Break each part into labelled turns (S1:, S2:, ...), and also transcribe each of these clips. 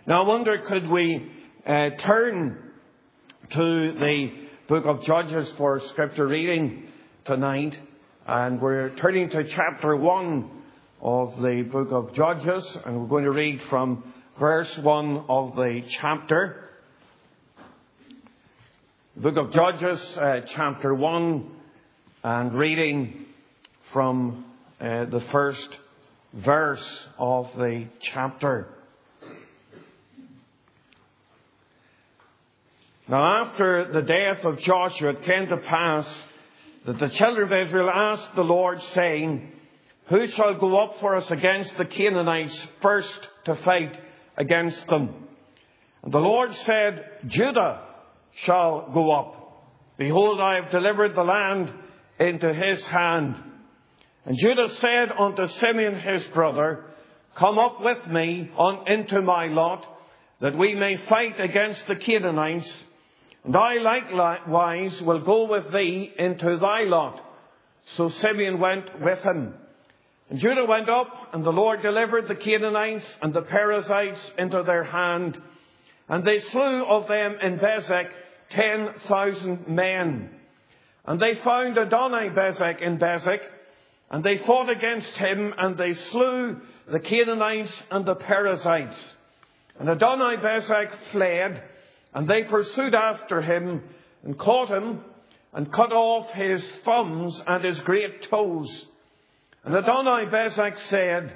S1: Now I wonder, could we turn to the book of Judges for scripture reading tonight? And we're turning to chapter 1 of the book of Judges, and we're going to read from verse 1 of the chapter. The book of Judges, chapter 1, and reading from the first verse of the chapter. Now after the death of Joshua, it came to pass that the children of Israel asked the Lord, saying, "Who shall go up for us against the Canaanites first to fight against them?" And the Lord said, "Judah shall go up. Behold, I have delivered the land into his hand." And Judah said unto Simeon his brother, "Come up with me into my lot, that we may fight against the Canaanites. And I likewise will go with thee into thy lot." So Simeon went with him. And Judah went up, and the Lord delivered the Canaanites and the Perizzites into their hand. And they slew of them in Bezek 10,000 men. And they found Adoni-Bezek in Bezek, and they fought against him, and they slew the Canaanites and the Perizzites. And Adoni-Bezek fled, and they pursued after him, and caught him, and cut off his thumbs and his great toes. And Adoni-Bezek said,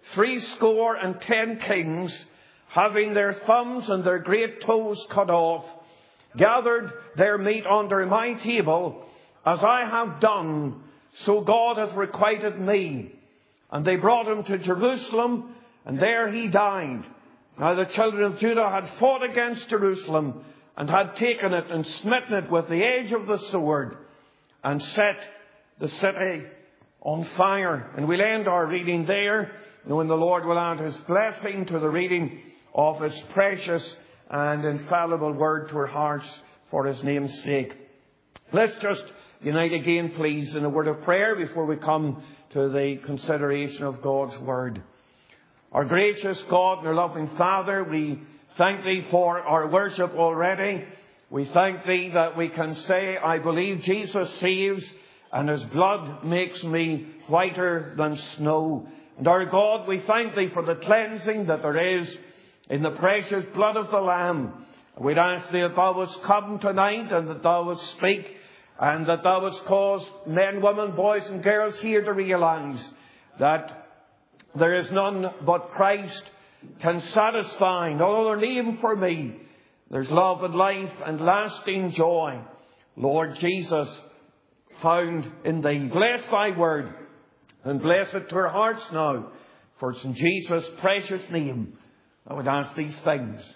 S1: 70 kings, having their thumbs and their great toes cut off, gathered their meat under my table, as I have done, so God hath requited me. And they brought him to Jerusalem, and there he died. Now the children of Judah had fought against Jerusalem, and had taken it and smitten it with the edge of the sword, and set the city on fire. And we'll end our reading there, knowing the Lord will add his blessing to the reading of his precious and infallible word to our hearts for his name's sake. Let's just unite again, please, in a word of prayer before we come to the consideration of God's word. Our gracious God and our loving Father, we thank thee for our worship already. We thank thee that we can say, "I believe Jesus saves, and his blood makes me whiter than snow." And our God, we thank thee for the cleansing that there is in the precious blood of the Lamb. We'd ask thee that thou wouldst come tonight, and that thou wouldst speak, and that thou wouldst cause men, women, boys and girls here to realize that there is none but Christ can satisfy. No other name for me. There's love and life and lasting joy, Lord Jesus, found in thee. Bless thy word, and bless it to our hearts now. For it's in Jesus' precious name I would ask these things.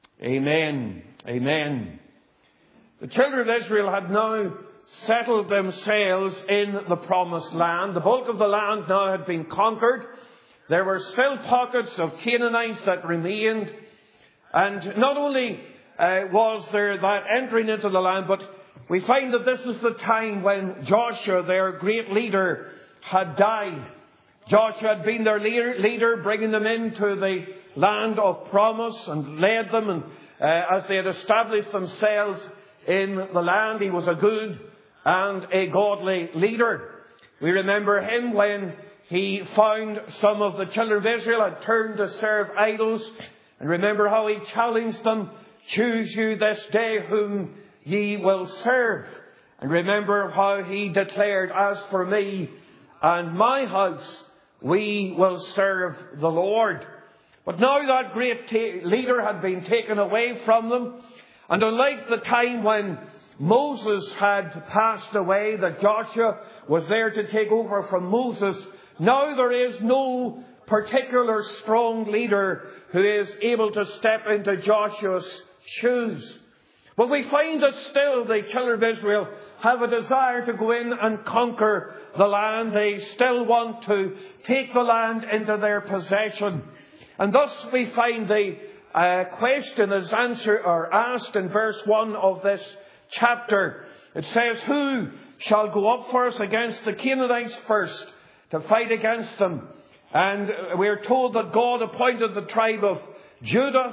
S1: Amen. Amen. The children of Israel had now settled themselves in the promised land. The bulk of the land now had been conquered. There were still pockets of Canaanites that remained. And not only was there that entering into the land, but we find that this is the time when Joshua, their great leader, had died. Joshua had been their leader, bringing them into the land of promise and led them. And as they had established themselves in the land, he was a good and a godly leader. We remember him when he found some of the children of Israel had turned to serve idols. And remember how he challenged them, "Choose you this day whom ye will serve." And remember how he declared, "As for me and my house, we will serve the Lord." But now that great leader had been taken away from them. And unlike the time when Moses had passed away, that Joshua was there to take over from Moses, now there is no particular strong leader who is able to step into Joshua's shoes. But we find that still the children of Israel have a desire to go in and conquer the land. They still want to take the land into their possession. And thus we find the question is asked in verse 1 of this chapter. It says, "Who shall go up for us against the Canaanites first to fight against them?" And we're told that God appointed the tribe of Judah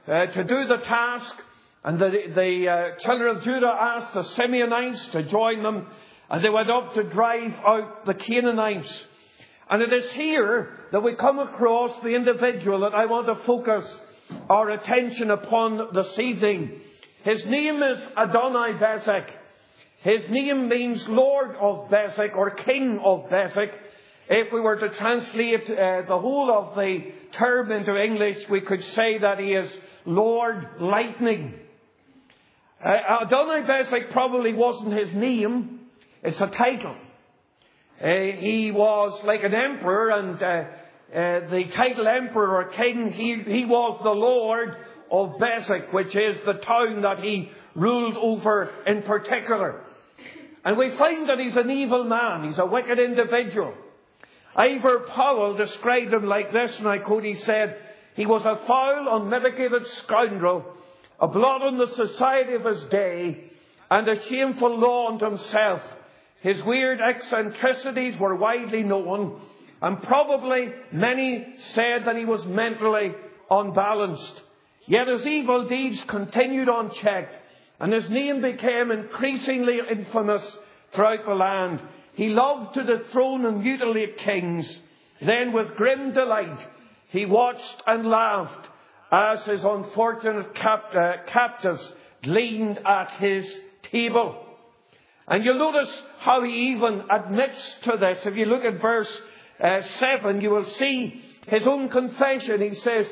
S1: to do the task. And the children of Judah asked the Simeonites to join them. And they went up to drive out the Canaanites. And it is here that we come across the individual that I want to focus our attention upon this evening. His name is Adoni-Bezek. His name means Lord of Bezek or King of Bezek. If we were to translate the whole of the term into English, we could say that he is Lord Lightning. Adoni-Bezek probably wasn't his name. It's a title. He was like an emperor, and the title emperor or king, he was the Lord of Bezek, which is the town that he ruled over in particular. And we find that he's an evil man. He's a wicked individual. Ivor Powell described him like this, and I quote, he said, he was a foul, unmitigated scoundrel, a blot on the society of his day, and a shameful law unto himself. His weird eccentricities were widely known, and probably many said that he was mentally unbalanced. Yet his evil deeds continued unchecked, and his name became increasingly infamous throughout the land. He loved to dethrone and mutilate kings. Then with grim delight he watched and laughed as his unfortunate captives gleaned at his table. And you'll notice how he even admits to this. If you look at verse 7, you will see his own confession. He says,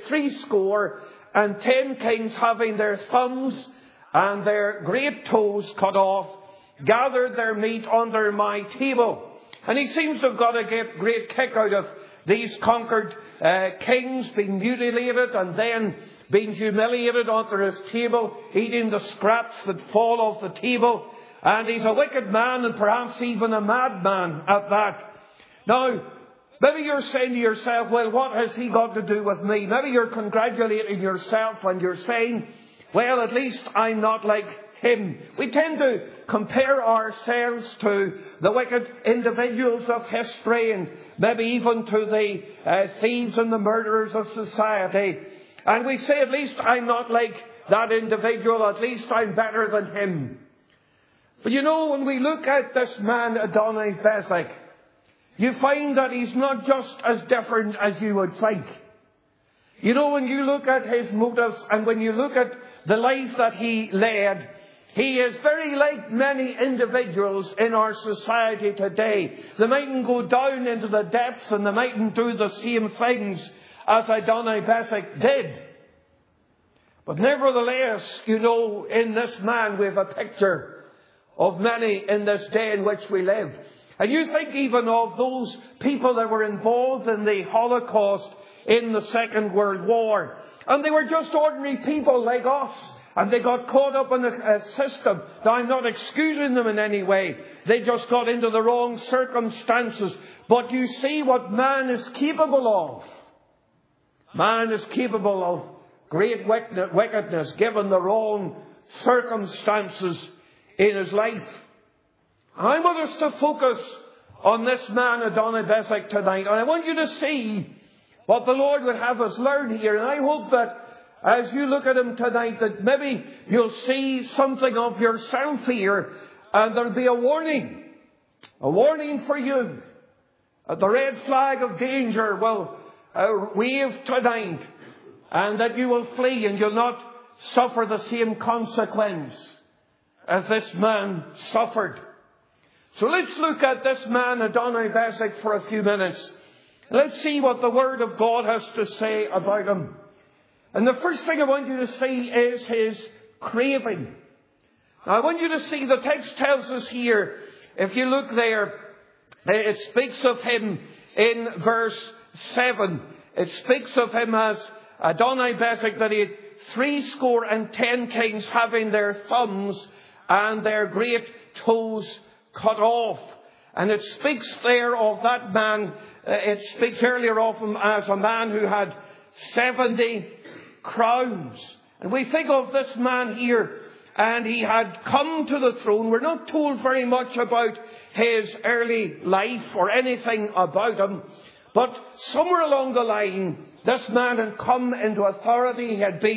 S1: 70 kings having their thumbs and their great toes cut off, gathered their meat under my table. And he seems to have got a great kick out of these conquered kings being mutilated and then being humiliated under his table, eating the scraps that fall off the table. And he's a wicked man, and perhaps even a madman at that. Now, maybe you're saying to yourself, well, what has he got to do with me? Maybe you're congratulating yourself and you're saying, well, at least I'm not like him. We tend to compare ourselves to the wicked individuals of history, and maybe even to the thieves and the murderers of society. And we say, at least I'm not like that individual. At least I'm better than him. But you know, when we look at this man, Adoni-Bezek, you find that he's not just as different as you would think. You know, when you look at his motives and when you look at the life that he led, he is very like many individuals in our society today. They mightn't go down into the depths and they mightn't do the same things as Adoni-Bezek did. But nevertheless, you know, in this man we have a picture of many in this day in which we live. And you think even of those people that were involved in the Holocaust in the Second World War. And they were just ordinary people like us. And they got caught up in a system. Now, I'm not excusing them in any way. They just got into the wrong circumstances. But you see what man is capable of. Man is capable of great wickedness given the wrong circumstances in his life. I want us to focus on this man, Adoni-Bezek, tonight. And I want you to see what the Lord would have us learn here. And I hope that as you look at him tonight, that maybe you'll see something of yourself here. And there'll be a warning for you. The red flag of danger will wave tonight. And that you will flee and you'll not suffer the same consequence as this man suffered. So let's look at this man, Adoni-Bezek, for a few minutes. Let's see what the Word of God has to say about him. And the first thing I want you to see is his craving. Now, I want you to see, the text tells us here, if you look there, it speaks of him in verse 7. It speaks of him as Adoni-Bezek, that he had 70 kings having their thumbs and their great toes cut off. And it speaks there of that man, it speaks earlier of him as a man who had 70 crowns. And we think of this man here, and he had come to the throne. We're not told very much about his early life or anything about him. But somewhere along the line, this man had come into authority. He had been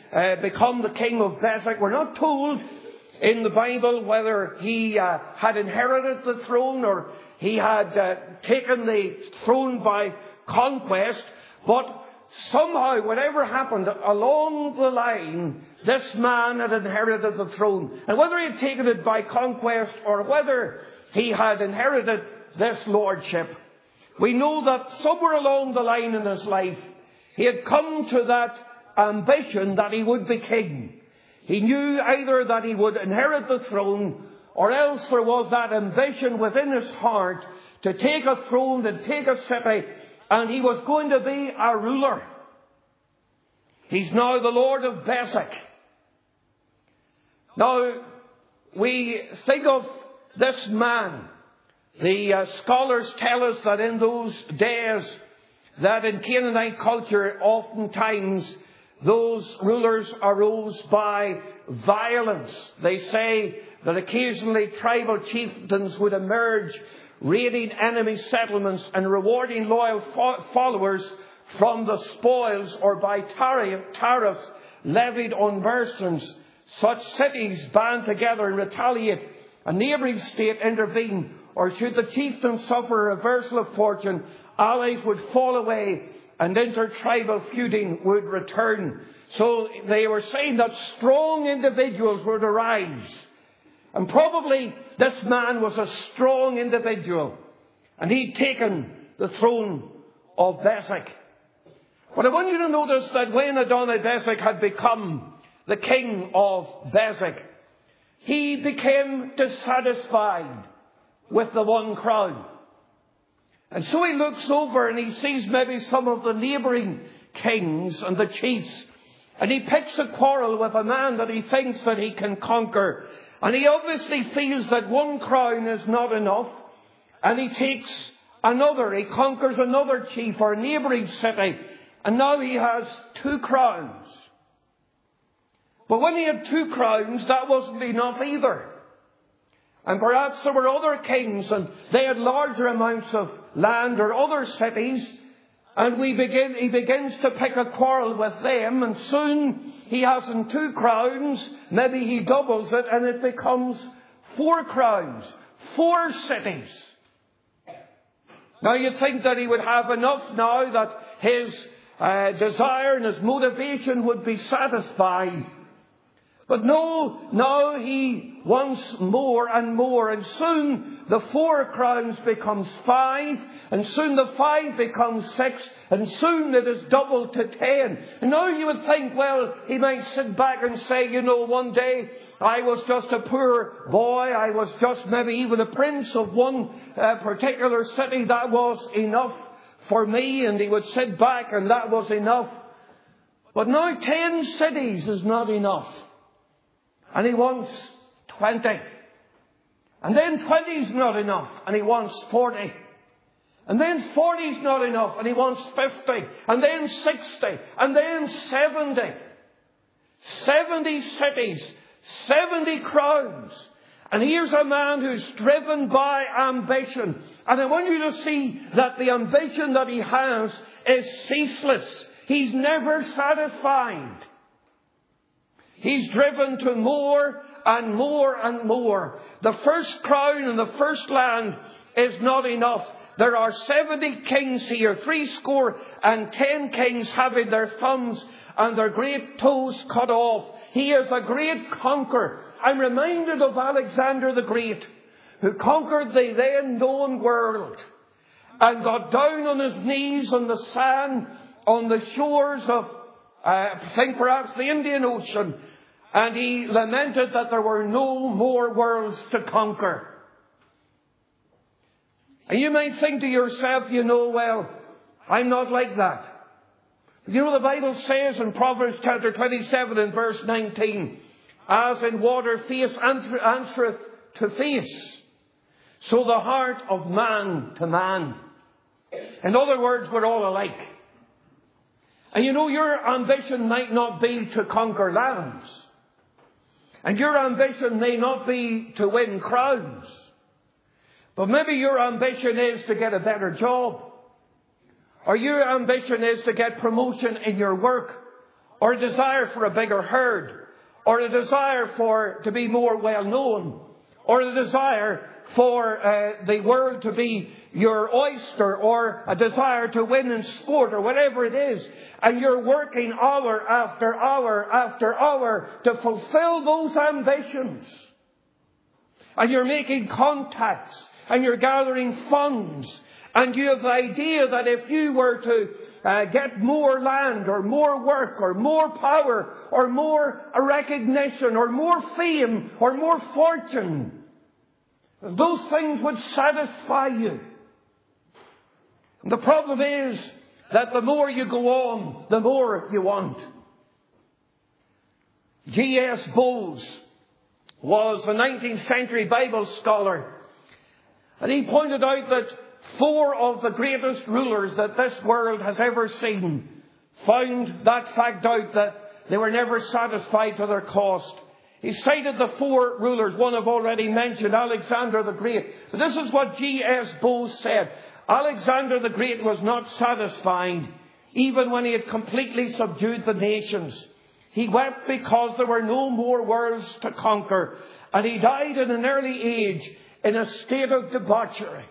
S1: become the king of Bezek. We're not told in the Bible whether he had inherited the throne or he had taken the throne by conquest. But somehow, whatever happened along the line, this man had inherited the throne. And whether he had taken it by conquest or whether he had inherited this lordship, we know that somewhere along the line in his life, he had come to that ambition that he would be king. He knew either that he would inherit the throne, or else there was that ambition within his heart to take a throne, to take a city, and he was going to be a ruler. He's now the Lord of Bezek. Now, we think of this man. The scholars tell us that in those days, that in Canaanite culture, oftentimes those rulers arose by violence. They say that occasionally tribal chieftains would emerge, raiding enemy settlements and rewarding loyal followers from the spoils or by tariffs levied on merchants. Such cities band together and retaliate. A neighbouring state intervene, or should the chieftain suffer a reversal of fortune, allies would fall away and intertribal feuding would return. So they were saying that strong individuals would arise. And probably this man was a strong individual. And he'd taken the throne of Bezek. But I want you to notice that when Adoni-Bezek had become the king of Bezek, he became dissatisfied with the one crown. And so he looks over and he sees maybe some of the neighbouring kings and the chiefs. And he picks a quarrel with a man that he thinks that he can conquer. And he obviously feels that one crown is not enough. And he takes another. He conquers another chief or neighbouring city. And now he has 2 crowns. But when he had 2 crowns, that wasn't enough either. And perhaps there were other kings and they had larger amounts of land or other cities. And he begins to pick a quarrel with them. And soon he hasn't 2 crowns. Maybe he doubles it and it becomes 4 crowns. 4 cities. Now you'd think that he would have enough now that his desire and his motivation would be satisfied. But no, now he wants more and more. And soon the 4 crowns becomes 5. And soon the 5 becomes 6. And soon it is doubled to 10. And now you would think, well, he might sit back and say, you know, one day I was just a poor boy. I was just maybe even a prince of one particular city. That was enough for me. And he would sit back and that was enough. But now 10 cities is not enough. And he wants 20. And then 20 is not enough. And he wants 40. And then 40 is not enough. And he wants 50. And then 60. And then 70. 70 cities. 70 crowns. And here's a man who's driven by ambition. And I want you to see that the ambition that he has is ceaseless. He's never satisfied. He's driven to more and more and more. The first crown and the first land is not enough. There are 70 kings here, 70 kings having their thumbs and their great toes cut off. He is a great conqueror. I'm reminded of Alexander the Great, who conquered the then known world and got down on his knees on the sand on the shores of I think perhaps the Indian Ocean, and he lamented that there were no more worlds to conquer. And you might think to yourself, you know, well, I'm not like that. But you know, the Bible says in Proverbs chapter 27 and verse 19, as in water face answereth to face, so the heart of man to man. In other words, we're all alike. And you know, your ambition might not be to conquer lands. And your ambition may not be to win crowns. But maybe your ambition is to get a better job. Or your ambition is to get promotion in your work. or a desire for a bigger herd, or a desire to be more well known, or a desire for the world to be your oyster, or a desire to win in sport, or whatever it is, and you're working hour after hour after hour to fulfill those ambitions, and you're making contacts, and you're gathering funds, and you have the idea that if you were to get more land, or more work, or more power, or more recognition, or more fame, or more fortune, those things would satisfy you. And the problem is that the more you go on, the more you want. G.S. Bowles was a 19th century Bible scholar, and he pointed out that 4 of the greatest rulers that this world has ever seen found that fact out, that they were never satisfied to their cost. He cited the 4 rulers. One I've already mentioned, Alexander the Great. But this is what G.S. Bowles said. Alexander the Great was not satisfied even when he had completely subdued the nations. He wept because there were no more worlds to conquer, and he died at an early age in a state of debauchery.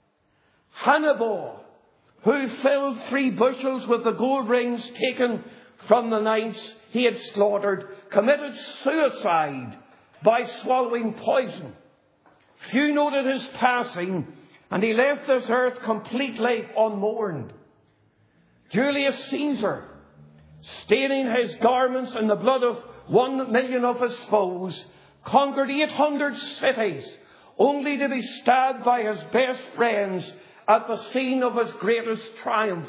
S1: Hannibal, who filled 3 bushels with the gold rings taken from the knights he had slaughtered, committed suicide by swallowing poison. Few noted his passing, and he left this earth completely unmourned. Julius Caesar, staining his garments in the blood of 1 million of his foes, conquered 800 cities, only to be stabbed by his best friends at the scene of his greatest triumph.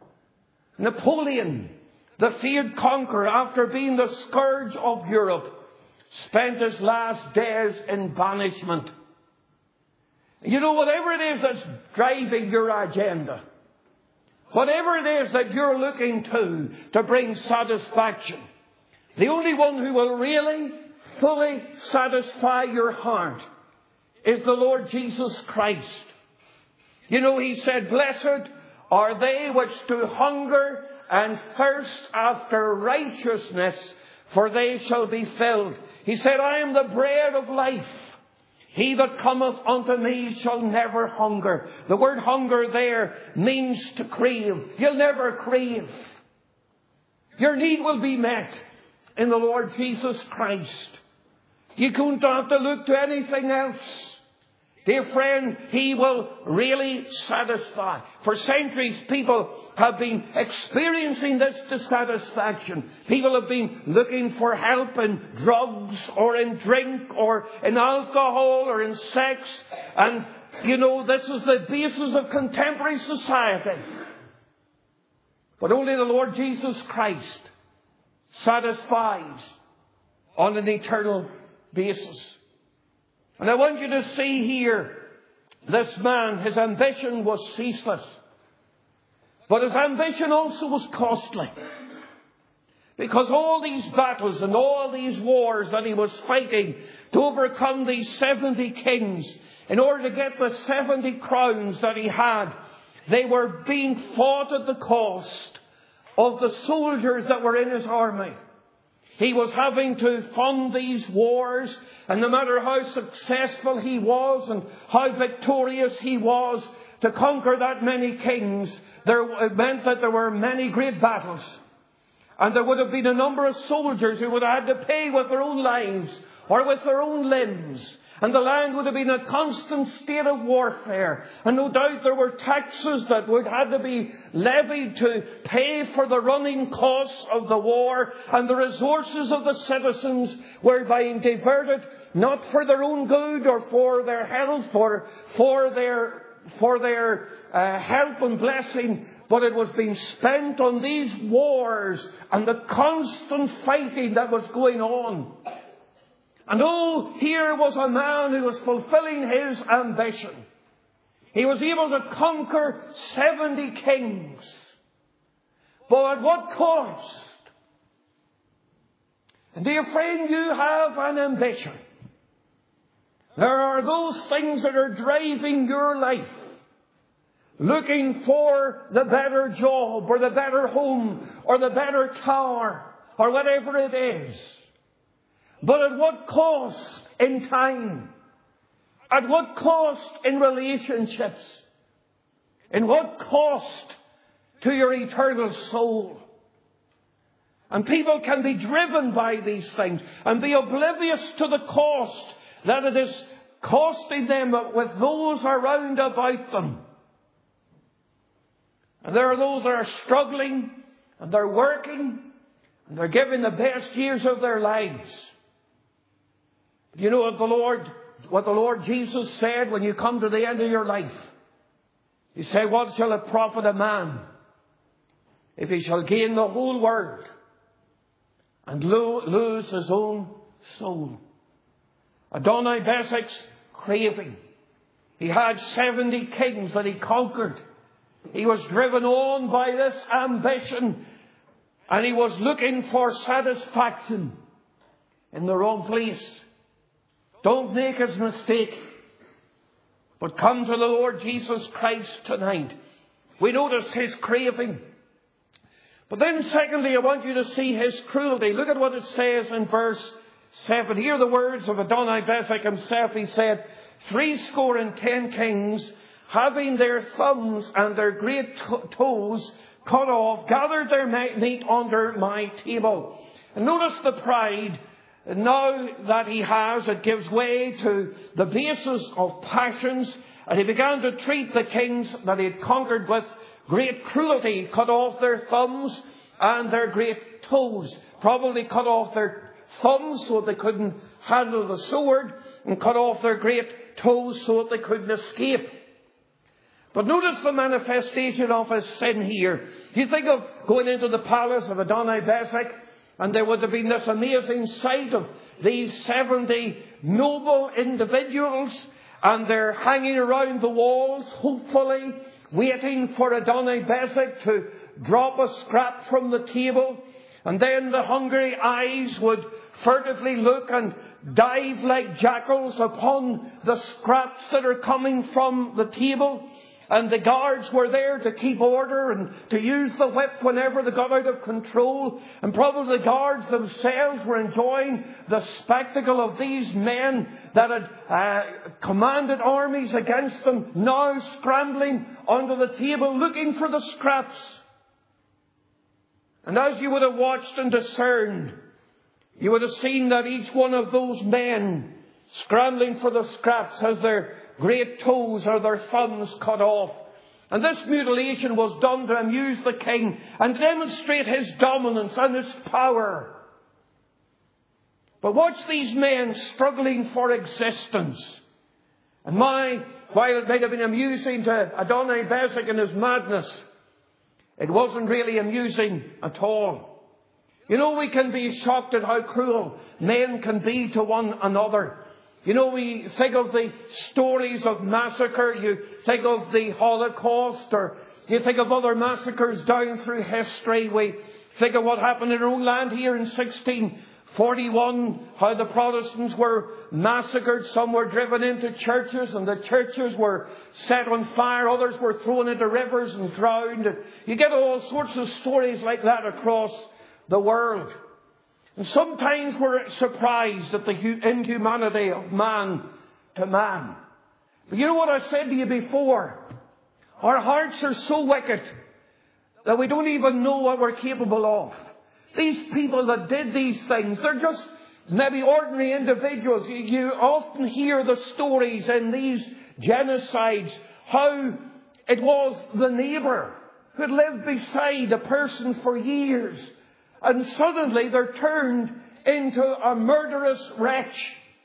S1: Napoleon, the feared conqueror, after being the scourge of Europe, spent his last days in banishment. You know, whatever it is that's driving your agenda, whatever it is that you're looking to bring satisfaction, the only one who will really, fully satisfy your heart is the Lord Jesus Christ. You know, he said, "Blessed are they which do hunger and thirst after righteousness, for they shall be filled." He said, "I am the bread of life. He that cometh unto me shall never hunger." The word hunger there means to crave. You'll never crave. Your need will be met in the Lord Jesus Christ. You don't have to look to anything else. Dear friend, he will really satisfy. For centuries, people have been experiencing this dissatisfaction. People have been looking for help in drugs or in drink or in alcohol or in sex. And, you know, this is the basis of contemporary society. But only the Lord Jesus Christ satisfies on an eternal basis. And I want you to see here, this man, his ambition was ceaseless. But his ambition also was costly. Because all these battles and all these wars that he was fighting to overcome these 70 kings, in order to get the 70 crowns that he had, they were being fought at the cost of the soldiers that were in his army. He was having to fund these wars, and no matter how successful he was and how victorious he was to conquer that many kings, it meant that there were many great battles. And there would have been a number of soldiers who would have had to pay with their own lives or with their own limbs. And the land would have been a constant state of warfare. And no doubt there were taxes that would have to be levied to pay for the running costs of the war. And the resources of the citizens were being diverted, not for their own good or for their health or for their help and blessing, but it was being spent on these wars and the constant fighting that was going on. And here was a man who was fulfilling his ambition. He was able to conquer 70 kings. But at what cost? And dear friend, you have an ambition. There are those things that are driving your life. Looking for the better job or the better home or the better car or whatever it is. But at what cost in time? At what cost in relationships? In what cost to your eternal soul? And people can be driven by these things and be oblivious to the cost that it is costing them with those around about them. And there are those that are struggling and they're working and they're giving the best years of their lives. You know what the Lord Jesus said when you come to the end of your life? He said, what shall it profit a man if he shall gain the whole world and lose his own soul? Adonai-Bezek's craving. He had 70 kings that he conquered. He was driven on by this ambition, and he was looking for satisfaction in the wrong place. Don't make his mistake, but come to the Lord Jesus Christ tonight. We notice his craving. But then secondly, I want you to see his cruelty. Look at what it says in verse 7. Hear the words of Adonai-Bezek himself. He said, 70 kings, having their thumbs and their great toes cut off, gathered their meat under my table. And notice the pride now that he has. It gives way to the basis of passions. And he began to treat the kings that he had conquered with great cruelty. He cut off their thumbs and their great toes. Probably cut off their thumbs so that they couldn't handle the sword, and cut off their great toes so that they couldn't escape. But notice the manifestation of his sin here. You think of going into the palace of Adonai-Bezek, and there would have been this amazing sight of these 70 noble individuals, and they're hanging around the walls, hopefully waiting for Adonai-Bezek to drop a scrap from the table. And then the hungry eyes would furtively look and dive like jackals upon the scraps that are coming from the table. And the guards were there to keep order and to use the whip whenever they got out of control. And probably the guards themselves were enjoying the spectacle of these men that had commanded armies against them, now scrambling under the table looking for the scraps. And as you would have watched and discerned, you would have seen that each one of those men scrambling for the scraps has their great toes or their thumbs cut off. And this mutilation was done to amuse the king and demonstrate his dominance and his power. But watch these men struggling for existence. And while it might have been amusing to Adonai-Bezek and his madness, it wasn't really amusing at all. You know, we can be shocked at how cruel men can be to one another. You know, we think of the stories of massacre. You think of the Holocaust, or you think of other massacres down through history. We think of what happened in our own land here in 1641, how the Protestants were massacred. Some were driven into churches, and the churches were set on fire. Others were thrown into rivers and drowned. You get all sorts of stories like that across the world. And sometimes we're surprised at the inhumanity of man to man. But you know what I said to you before? Our hearts are so wicked that we don't even know what we're capable of. These people that did these things, they're just maybe ordinary individuals. You often hear the stories in these genocides how it was the neighbour who had lived beside a person for years, and suddenly they're turned into a murderous wretch.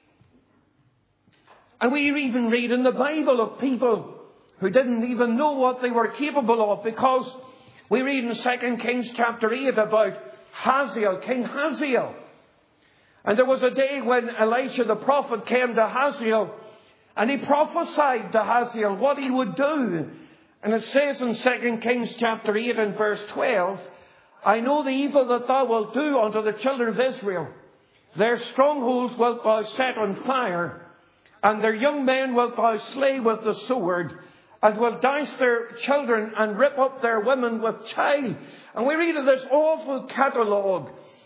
S1: And we even read in the Bible of people who didn't even know what they were capable of, because we read in 2 Kings chapter 8 about Hazael, King Hazael. And there was a day when Elisha the prophet came to Hazael, and he prophesied to Hazael what he would do. And it says in 2 Kings chapter 8 and verse 12, I know the evil that thou wilt do unto the children of Israel. Their strongholds wilt thou set on fire, and their young men wilt thou slay with the sword, and wilt dice their children and rip up their women with child. And we read of this awful catalogue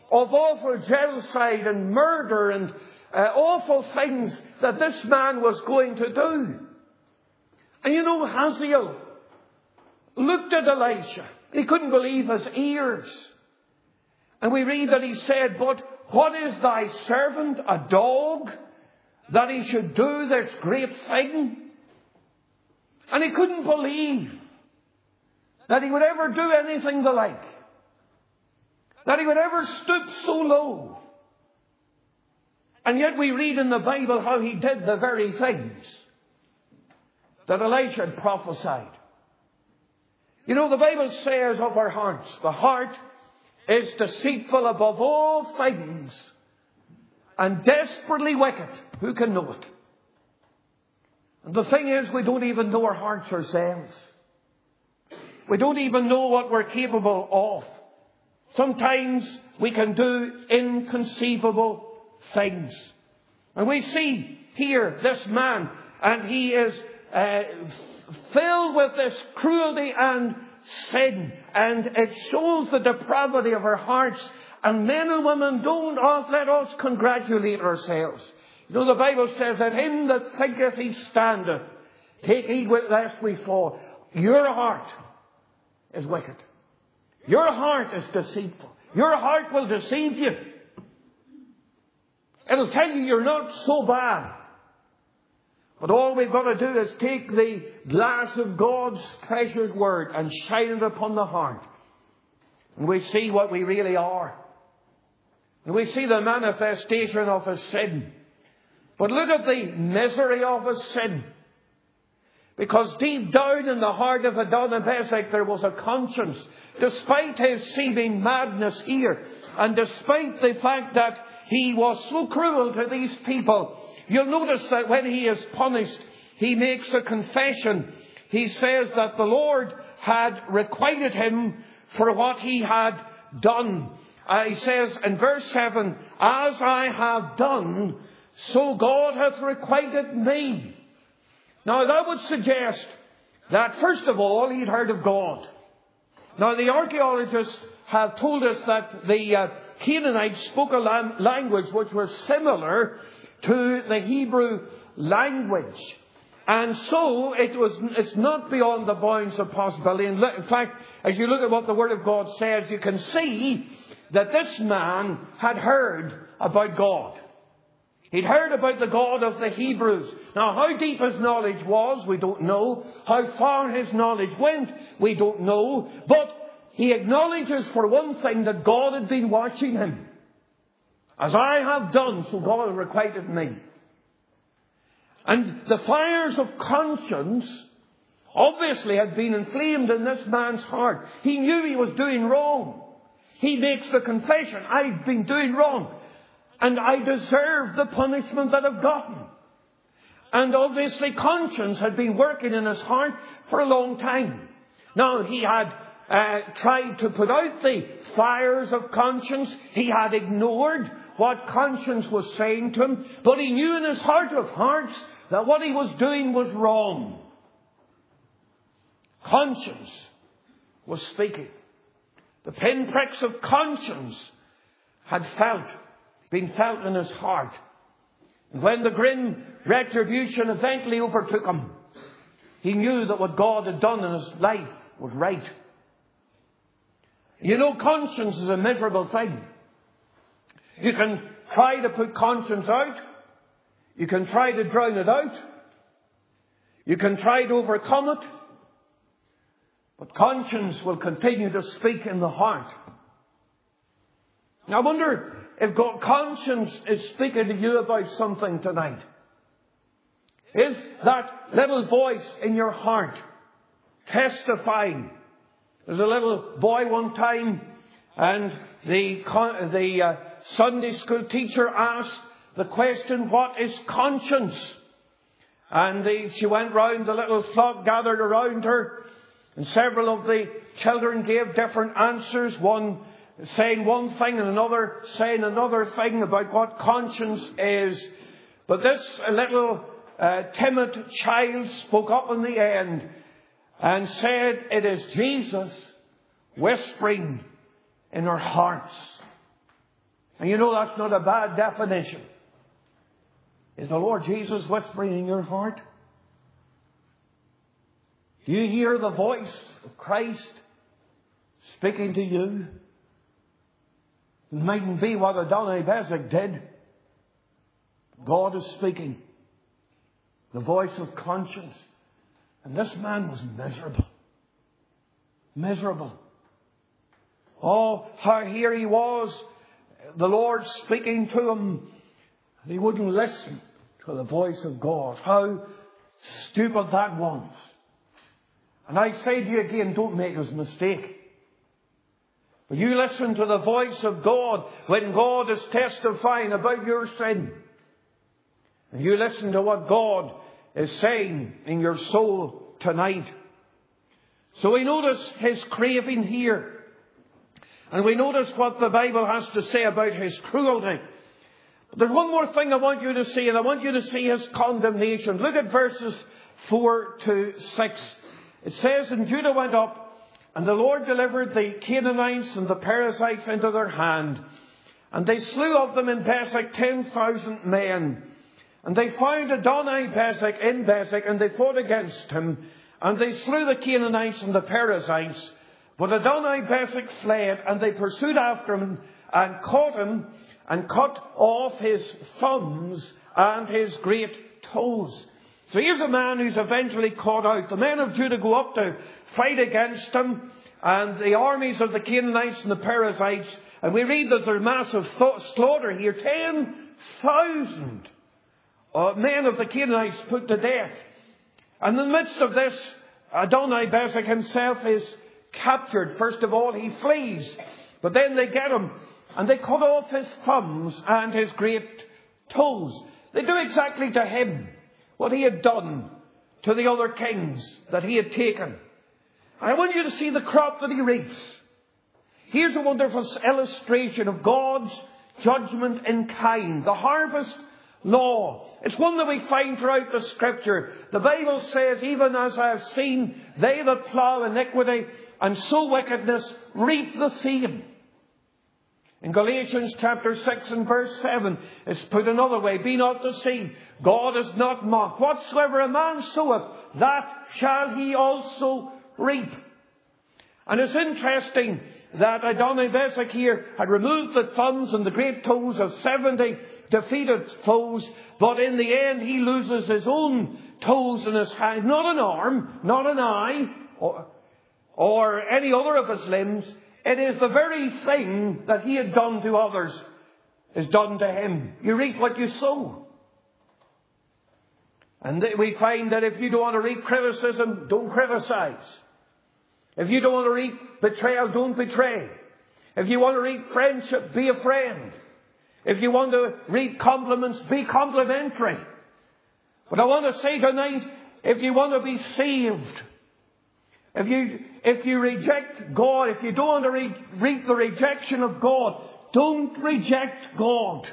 S1: of awful genocide and murder and awful things that this man was going to do. And you know, Hazael looked at Elisha. He couldn't believe his ears. And we read that he said, "But what is thy servant, a dog, that he should do this great thing?" And he couldn't believe that he would ever do anything the like. That he would ever stoop so low. And yet we read in the Bible how he did the very things that Elisha had prophesied. You know, the Bible says of our hearts, the heart is deceitful above all things and desperately wicked. Who can know it? And the thing is, we don't even know our hearts ourselves. We don't even know what we're capable of. Sometimes we can do inconceivable things. And we see here this man, and he is filled with this cruelty and sin, and it shows the depravity of our hearts. And men and women, don't let us congratulate ourselves. You know, the Bible says that him that thinketh he standeth, take heed lest we fall. Your heart is wicked. Your heart is deceitful. Your heart will deceive you. It'll tell you you're not so bad. But all we've got to do is take the glass of God's precious word and shine it upon the heart. And we see what we really are. And we see the manifestation of his sin. But look at the misery of his sin. Because deep down in the heart of Adonibezek there was a conscience. Despite his seeming madness here, and despite the fact that he was so cruel to these people, you'll notice that when he is punished, he makes a confession. He says that the Lord had requited him for what he had done. He says in verse 7, "As I have done, so God hath requited me." Now that would suggest that first of all he'd heard of God. Now the archaeologists have told us that the Canaanites spoke a language which was similar to the Hebrew language. And so it's not beyond the bounds of possibility. In fact, as you look at what the Word of God says, you can see that this man had heard about God. He'd heard about the God of the Hebrews. Now, how deep his knowledge was, we don't know. How far his knowledge went, we don't know. But he acknowledges, for one thing, that God had been watching him. As I have done, so God has requited me. And the fires of conscience obviously had been inflamed in this man's heart. He knew he was doing wrong. He makes the confession, I've been doing wrong. And I deserve the punishment that I've gotten. And obviously conscience had been working in his heart for a long time. Now he had tried to put out the fires of conscience. He had ignored what conscience was saying to him. But he knew in his heart of hearts that what he was doing was wrong. Conscience was speaking. The pinpricks of conscience had been felt in his heart. And when the grim retribution eventually overtook him, he knew that what God had done in his life was right. You know, conscience is a miserable thing. You can try to put conscience out. You can try to drown it out. You can try to overcome it. But conscience will continue to speak in the heart. Now I wonder if God, conscience is speaking to you about something tonight. Is that little voice in your heart testifying? There's a little boy one time, and the Sunday school teacher asked the question, what is conscience? And she went round, the little flock gathered around her, and several of the children gave different answers, one saying one thing and another saying another thing about what conscience is. But this little timid child spoke up in the end and said, it is Jesus whispering in our hearts. And you know that's not a bad definition. Is the Lord Jesus whispering in your heart? Do you hear the voice of Christ speaking to you? It mightn't be what Adonai-Bezek did. God is speaking. The voice of conscience. And this man was miserable. Miserable. Oh, how here he was. The Lord speaking to him. And he wouldn't listen to the voice of God. How stupid that was. And I say to you again, don't make this mistake. But you listen to the voice of God when God is testifying about your sin. And you listen to what God is saying in your soul tonight. So we notice his craving here. And we notice what the Bible has to say about his cruelty. But there's one more thing I want you to see, and I want you to see his condemnation. Look at verses 4 to 6. It says, and Judah went up, and the Lord delivered the Canaanites and the Perizzites into their hand. And they slew of them in Bezek 10,000 men. And they found Adonai-Bezek in Bezek, and they fought against him. And they slew the Canaanites and the Perizzites. But Adonai-Bezek fled, and they pursued after him, and caught him, and cut off his thumbs and his great toes. So here's a man who's eventually caught out. The men of Judah go up to fight against him, and the armies of the Canaanites and the Perizzites. And we read that there's massive slaughter here. 10,000 men of the Canaanites put to death. And in the midst of this, Adonai-Bezek himself is captured. First of all, he flees. But then they get him, and they cut off his thumbs and his great toes. They do exactly to him what he had done to the other kings that he had taken. I want you to see the crop that he reaps. Here's a wonderful illustration of God's judgment in kind. The harvest law. It's one that we find throughout the Scripture. The Bible says, even as I have seen, they that plough iniquity and sow wickedness reap the same. In Galatians chapter 6 and verse 7, it's put another way. Be not deceived. God is not mocked. Whatsoever a man soweth, that shall he also reap. And it's interesting that Adonai-Bezek here had removed the thumbs and the great toes of 70 defeated foes. But in the end, he loses his own toes and his hand. Not an arm, not an eye, or any other of his limbs. It is the very thing that he had done to others is done to him. You reap what you sow. And we find that if you don't want to reap criticism, don't criticize. If you don't want to reap betrayal, don't betray. If you want to reap friendship, be a friend. If you want to reap compliments, be complimentary. But I want to say tonight, if you want to be saved, if you reject God, if you don't want to reap the rejection of God, don't reject God.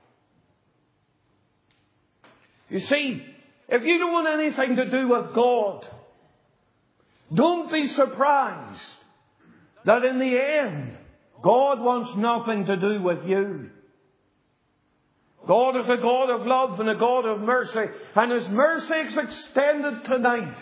S1: You see, if you don't want anything to do with God, don't be surprised that in the end, God wants nothing to do with you. God is a God of love and a God of mercy, and His mercy is extended tonight.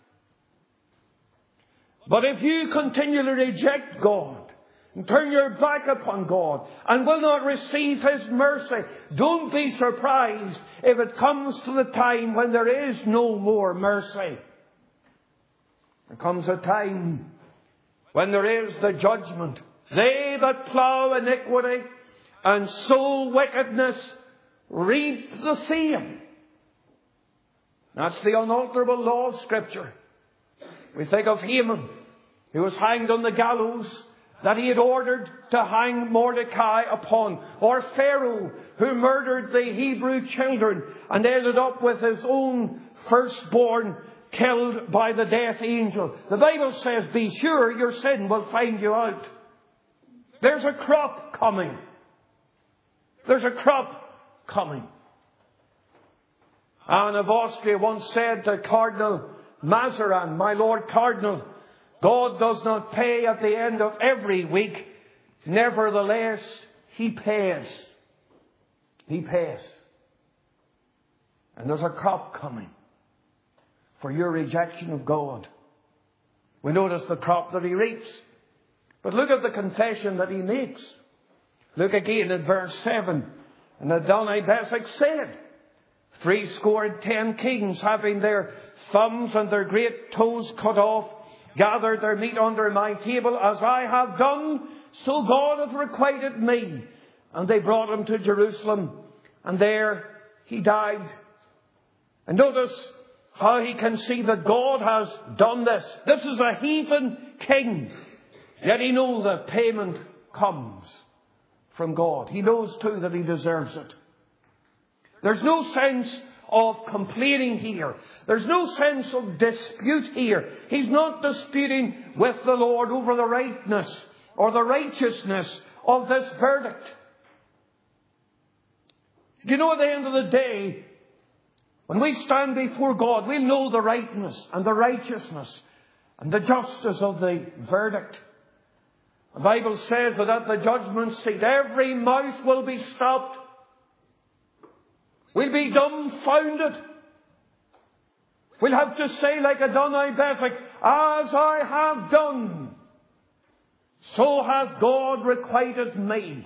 S1: But if you continually reject God and turn your back upon God and will not receive His mercy, don't be surprised if it comes to the time when there is no more mercy. There comes a time when there is the judgment. They that plough iniquity and sow wickedness reap the same. That's the unalterable law of Scripture. We think of Haman, who was hanged on the gallows that he had ordered to hang Mordecai upon. Or Pharaoh, who murdered the Hebrew children and ended up with his own firstborn killed by the death angel. The Bible says, be sure your sin will find you out. There's a crop coming. There's a crop coming. Anne of Austria once said to Cardinal Mazarin, my Lord Cardinal, God does not pay at the end of every week. Nevertheless, He pays. He pays. And there's a crop coming for your rejection of God. We notice the crop that he reaps. But look at the confession that he makes. Look again at verse 7. And Adoni-Bezek said, 70 kings, having their thumbs and their great toes cut off, gathered their meat under my table, as I have done, so God hath requited me. And they brought him to Jerusalem, and there he died. And notice how he can see that God has done this. This is a heathen king. Yet he knows that payment comes from God. He knows too that he deserves it. There's no sense of complaining here. There's no sense of dispute here. He's not disputing with the Lord over the rightness or the righteousness of this verdict. You know, at the end of the day, when we stand before God, we'll know the rightness and the righteousness and the justice of the verdict. The Bible says that at the judgment seat, every mouth will be stopped. We'll be dumbfounded. We'll have to say like Adoni-Bezek, as I have done, so hath God requited me.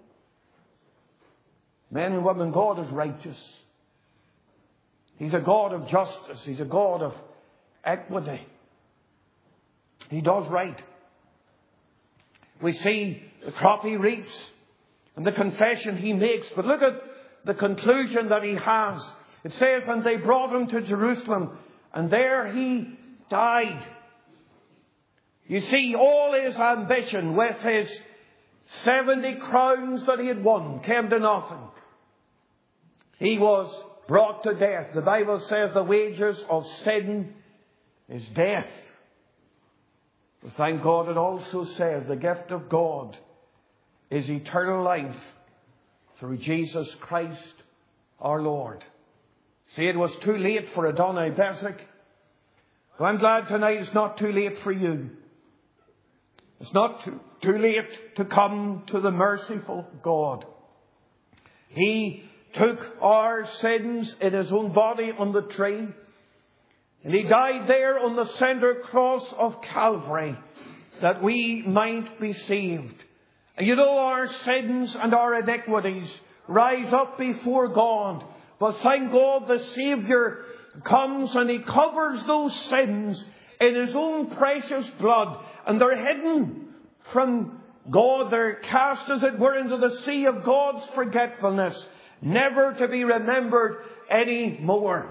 S1: Men and women, God is righteous. He's a God of justice. He's a God of equity. He does right. We see the crop he reaps and the confession he makes. But look at the conclusion that he has. It says, and they brought him to Jerusalem, and there he died. You see, all his ambition with his 70 crowns that he had won came to nothing. He was brought to death. The Bible says the wages of sin is death. But thank God it also says the gift of God is eternal life through Jesus Christ our Lord. See, it was too late for Adoni-Bezek. Well, I'm glad tonight it's not too late for you. It's not too late to come to the merciful God. He took our sins in his own body on the tree. And he died there on the center cross of Calvary that we might be saved. And you know, our sins and our iniquities rise up before God. But thank God the Saviour comes and he covers those sins in his own precious blood. And they're hidden from God. They're cast, as it were, into the sea of God's forgetfulness, never to be remembered any more.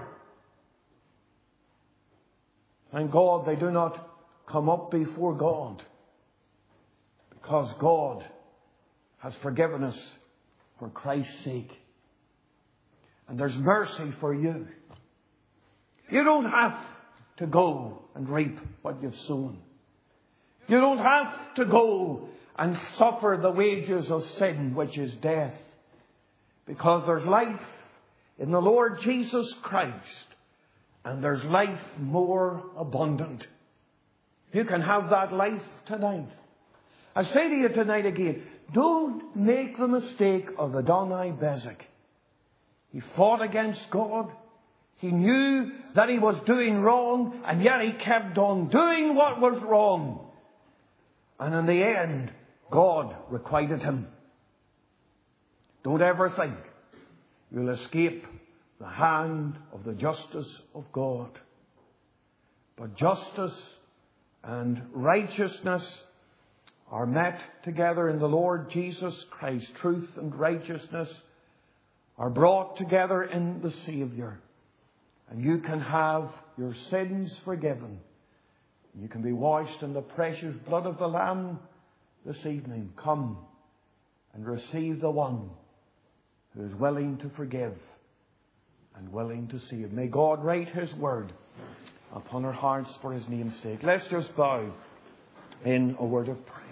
S1: Thank God they do not come up before God, because God has forgiven us for Christ's sake. And there's mercy for you. You don't have to go and reap what you've sown. You don't have to go and suffer the wages of sin, which is death. Because there's life in the Lord Jesus Christ. And there's life more abundant. You can have that life tonight. I say to you tonight again, don't make the mistake of Adoni-Bezek. He fought against God. He knew that he was doing wrong, and yet he kept on doing what was wrong. And in the end, God requited him. Don't ever think you'll escape the hand of the justice of God. But justice and righteousness are met together in the Lord Jesus Christ. Truth and righteousness are brought together in the Saviour. And you can have your sins forgiven. You can be washed in the precious blood of the Lamb this evening. Come and receive the one who is willing to forgive and willing to save. May God write his word upon our hearts for his name's sake. Let's just bow in a word of prayer.